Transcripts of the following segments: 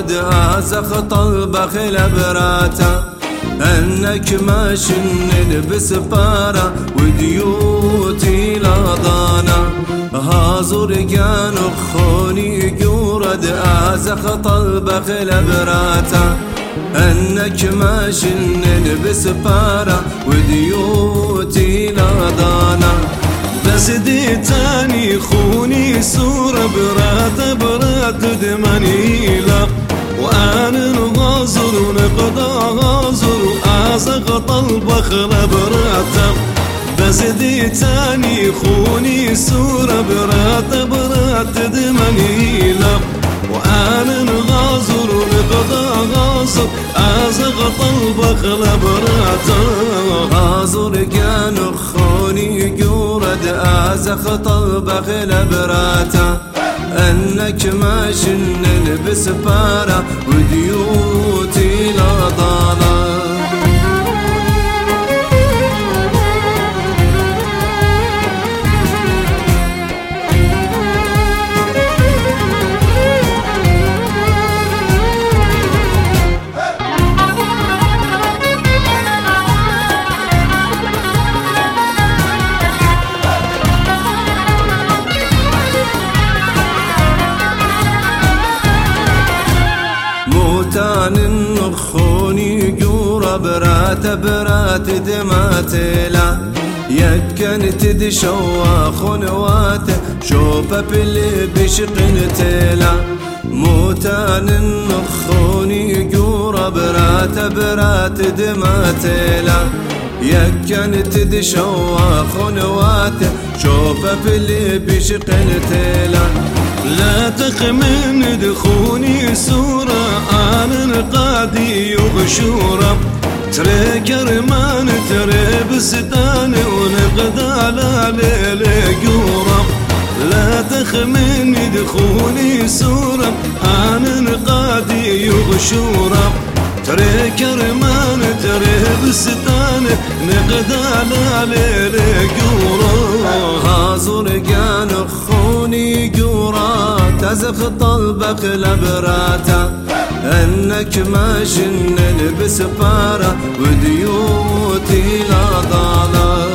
يورد آزخ طلبخ لبراته انك ماشي نلبس بارا وديوتي لاضانا هازور كان خوني يورد آزخ طلبخ لبراته انك ماشي نلبس بارا وديوتي لاضانا بس دي تاني خوني صورة برات دماني لا وانا نغازر ونقضى غازر وآزق طلبخ لبراته بس دي تاني خوني صورة برات دماني لا وانا نغازر ونقضى غازر آزق طلبخ لبراته غازر كان خوني يورد آزخ طلبخ لبراته انك ماشي نلبس بارا وديوتي لاضانا موتان النخوني جورا برات دماتلا يكن تدشوا خنواته شوفه باللي بشقن تلا موتان النخوني جورا برات دماتلا يكن تدشوا خنواته شوفه باللي بشقن تلا لا تخمن دخوني سورة أنا قادي يغشورة ترى كرمان ترى بستان ونقضى على ليل جورة لا تخمن دخوني سورة أنا قادي يغشورة ترى كرمان ترى بستان نقضى على ليل جورة هازور كان خوني جورا تزخ طلبك لبراته انك ماشي نلبس بارا وديوتي لاضانا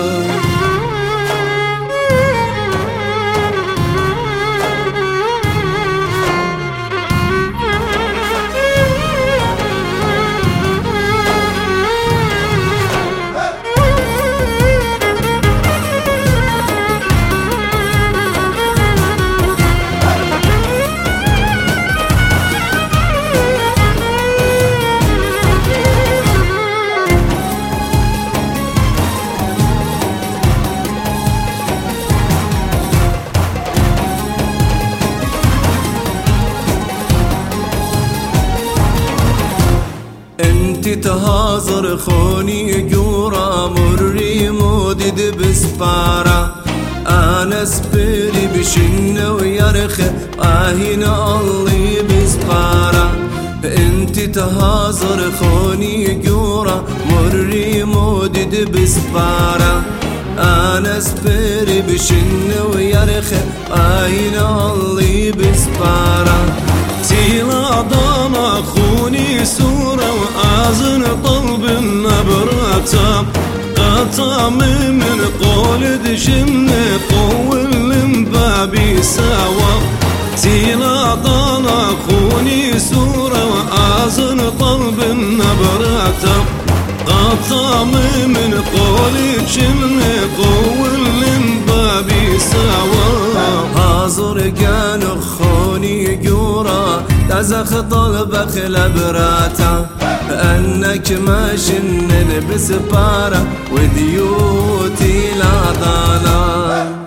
انتي تهازر خوني جورا مري مودد بسبارا انا سبري بشن ويرخ اهنا الله بسبارا انتي تهازر خوني جورا مري مودد بسبارا انا سبري بشن ويرخ اهنا الله بسبارا تيلا ضانا خوني سورة وآزن طلب النبراتا قطع من قول دشن قول بابي سوا تيلا ضانا خوني سورة وآزن طلب النبراتا قطع من قول دشن قول بابي سوا هازر كان خوني جورا تزخ طلبخ لبراته انك ماشي نلبس بارا وديوتي لاضانا